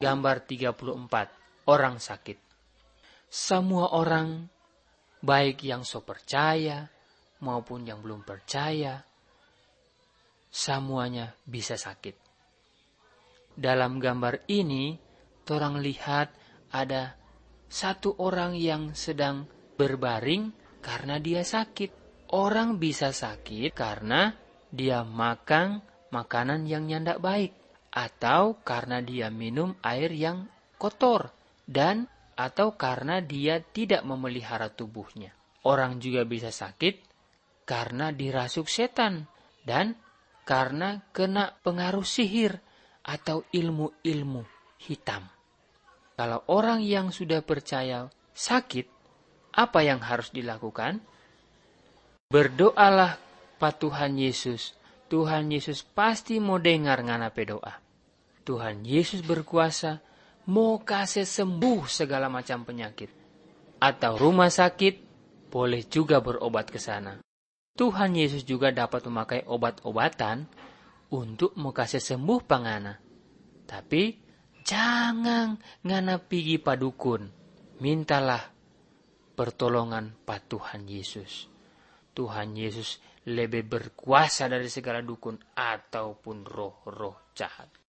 Gambar 34, orang sakit. Semua orang, baik yang so percaya maupun yang belum percaya, semuanya bisa sakit. Dalam gambar ini, torang lihat ada satu orang yang sedang berbaring karena dia sakit. Orang bisa sakit karena dia makan makanan yang nyandak baik, atau karena dia minum air yang kotor, dan atau karena dia tidak memelihara tubuhnya. Orang juga bisa sakit karena dirasuk setan dan karena kena pengaruh sihir atau ilmu-ilmu hitam. Kalau orang yang sudah percaya sakit, apa yang harus dilakukan? Berdoalah pada Tuhan Yesus. Tuhan Yesus pasti mau dengar nganape doa. Tuhan Yesus berkuasa mau kasih sembuh segala macam penyakit. Atau rumah sakit, boleh juga berobat ke sana. Tuhan Yesus juga dapat memakai obat-obatan untuk mau kasih sembuh pangana. Tapi jangan ngana pigi padukun. Mintalah pertolongan pada Tuhan Yesus. Tuhan Yesus lebih berkuasa dari segala dukun ataupun roh-roh jahat.